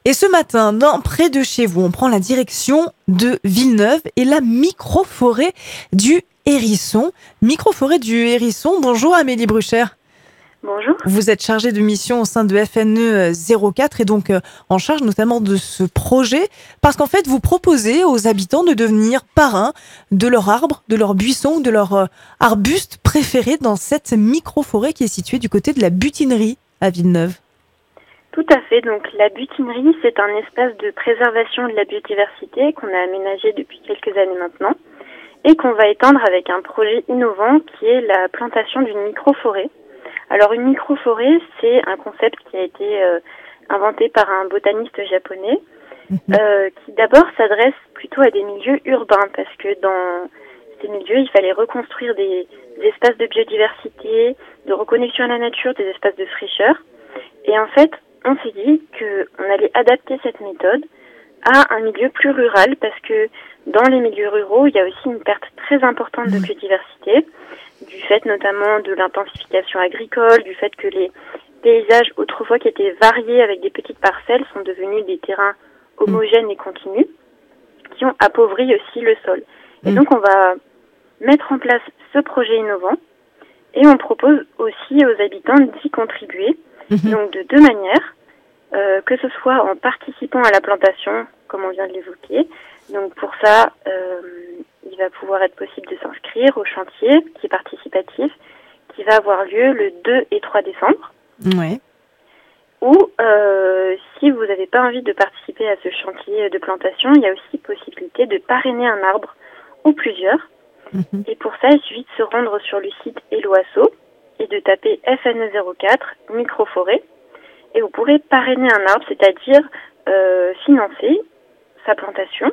Et ce matin, près de chez vous, on prend la direction de Villeneuve et la microforêt du Hérisson. Microforêt du Hérisson, bonjour Amélie Bruchère. Bonjour. Vous êtes chargée de mission au sein de FNE 04 et donc en charge notamment de ce projet parce qu'en fait vous proposez aux habitants de devenir parrains de leur arbre, de leur buisson, de leur arbuste préféré dans cette microforêt qui est située du côté de la Butinerie à Villeneuve. Tout à fait. Donc la butinerie, c'est un espace de préservation de la biodiversité qu'on a aménagé depuis quelques années maintenant et qu'on va étendre avec un projet innovant qui est la plantation d'une microforêt. Alors une microforêt, c'est un concept qui a été inventé par un botaniste japonais qui d'abord s'adresse plutôt à des milieux urbains parce que dans ces milieux, il fallait reconstruire des espaces de biodiversité, de reconnexion à la nature, des espaces de fraîcheur. Et en fait, on s'est dit qu'on allait adapter cette méthode à un milieu plus rural parce que dans les milieux ruraux, il y a aussi une perte très importante de biodiversité, du fait notamment de l'intensification agricole, du fait que les paysages autrefois qui étaient variés avec des petites parcelles sont devenus des terrains homogènes et continus qui ont appauvri aussi le sol. Et donc on va mettre en place ce projet innovant et on propose aussi aux habitants d'y contribuer, donc de deux manières. Que ce soit en participant à la plantation, comme on vient de l'évoquer. Donc pour ça, il va pouvoir être possible de s'inscrire au chantier qui est participatif, qui va avoir lieu le 2 et 3 décembre. Ouais. Ou si vous n'avez pas envie de participer à ce chantier de plantation, il y a aussi possibilité de parrainer un arbre ou plusieurs. Et pour ça, il suffit de se rendre sur le site Eloasso et de taper FNE04 microforêt. Et vous pourrez parrainer un arbre, c'est-à-dire financer sa plantation.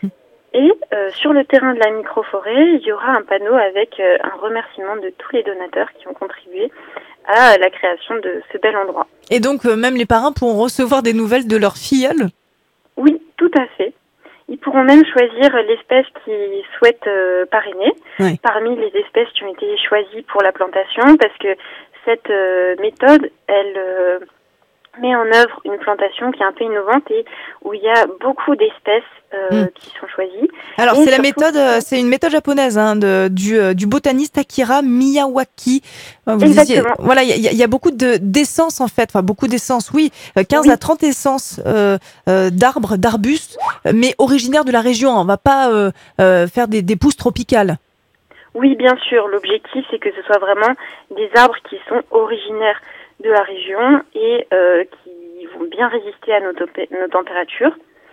Et sur le terrain de la microforêt, il y aura un panneau avec un remerciement de tous les donateurs qui ont contribué à la création de ce bel endroit. Et donc même les parrains pourront recevoir des nouvelles de leurs filleuls ? Oui, tout à fait. Ils pourront même choisir l'espèce qu'ils souhaitent parrainer parmi les espèces qui ont été choisies pour la plantation parce que cette méthode, elle met en œuvre une plantation qui est un peu innovante et où il y a beaucoup d'espèces qui sont choisies. Alors et c'est la méthode, c'est une méthode japonaise du botaniste Akira Miyawaki. Vous disiez, voilà, il y a beaucoup d'essences en fait, enfin beaucoup d'essences, oui, 15 à 30 essences d'arbres, d'arbustes, mais originaires de la région. On va pas faire des pousses tropicales. Oui, bien sûr. L'objectif, c'est que ce soit vraiment des arbres qui sont originaires de la région et qui vont bien résister à nos températures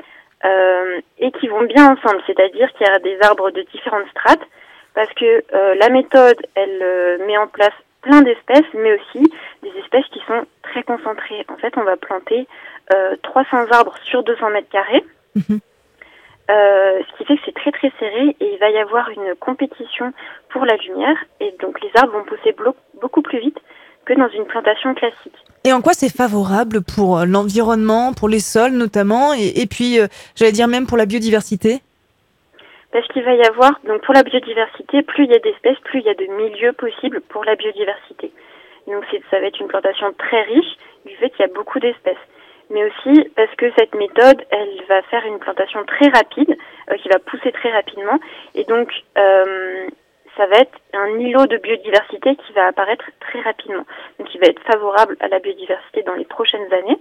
et qui vont bien ensemble, c'est-à-dire qu'il y a des arbres de différentes strates parce que la méthode, elle met en place plein d'espèces, mais aussi des espèces qui sont très concentrées. En fait, on va planter 300 arbres sur 200 mètres carrés, ce qui fait que c'est très très serré et il va y avoir une compétition pour la lumière et donc les arbres vont pousser beaucoup plus vite que dans une plantation classique. Et en quoi c'est favorable pour l'environnement, pour les sols notamment, et puis j'allais dire même pour la biodiversité ? Parce qu'il va y avoir, donc pour la biodiversité, plus il y a d'espèces, plus il y a de milieux possibles pour la biodiversité. Et donc ça va être une plantation très riche du fait qu'il y a beaucoup d'espèces. Mais aussi parce que cette méthode, elle va faire une plantation très rapide, qui va pousser très rapidement, et donc ça va être un îlot de biodiversité qui va apparaître très rapidement. Donc il va être favorable à la biodiversité dans les prochaines années.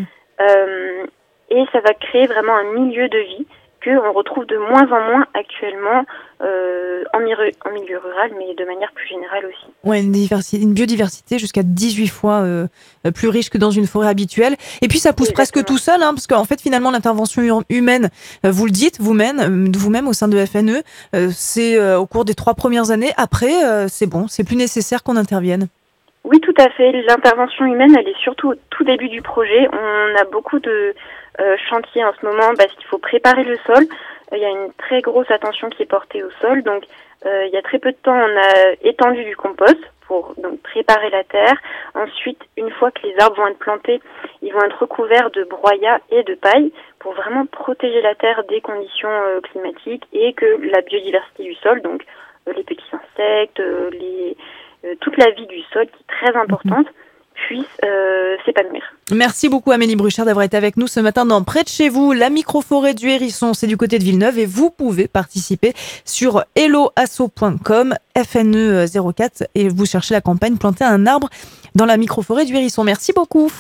Et ça va créer vraiment un milieu de vie qu'on retrouve de moins en moins actuellement en milieu rural, mais de manière plus générale aussi. Ouais, une biodiversité jusqu'à 18 fois plus riche que dans une forêt habituelle. Et puis ça pousse presque tout seul, parce qu'en fait finalement l'intervention humaine, vous le dites vous-même au sein de FNE, c'est au cours des 3 premières années. Après, c'est bon, c'est plus nécessaire qu'on intervienne. Oui, tout à fait. L'intervention humaine, elle est surtout au tout début du projet. On a beaucoup de chantiers en ce moment parce qu'il faut préparer le sol. Il y a une très grosse attention qui est portée au sol. Donc, il y a très peu de temps, on a étendu du compost pour donc préparer la terre. Ensuite, une fois que les arbres vont être plantés, ils vont être recouverts de broyat et de paille pour vraiment protéger la terre des conditions climatiques et que la biodiversité du sol, donc les petits insectes, toute la vie du sol qui est très importante, puissent s'épanouir. Merci beaucoup Amélie Bruchard d'avoir été avec nous ce matin dans Près de chez vous. La microforêt du Hérisson, c'est du côté de Villeneuve et vous pouvez participer sur helloasso.com FNE 04 et vous cherchez la campagne Planter un arbre dans la microforêt du Hérisson. Merci beaucoup.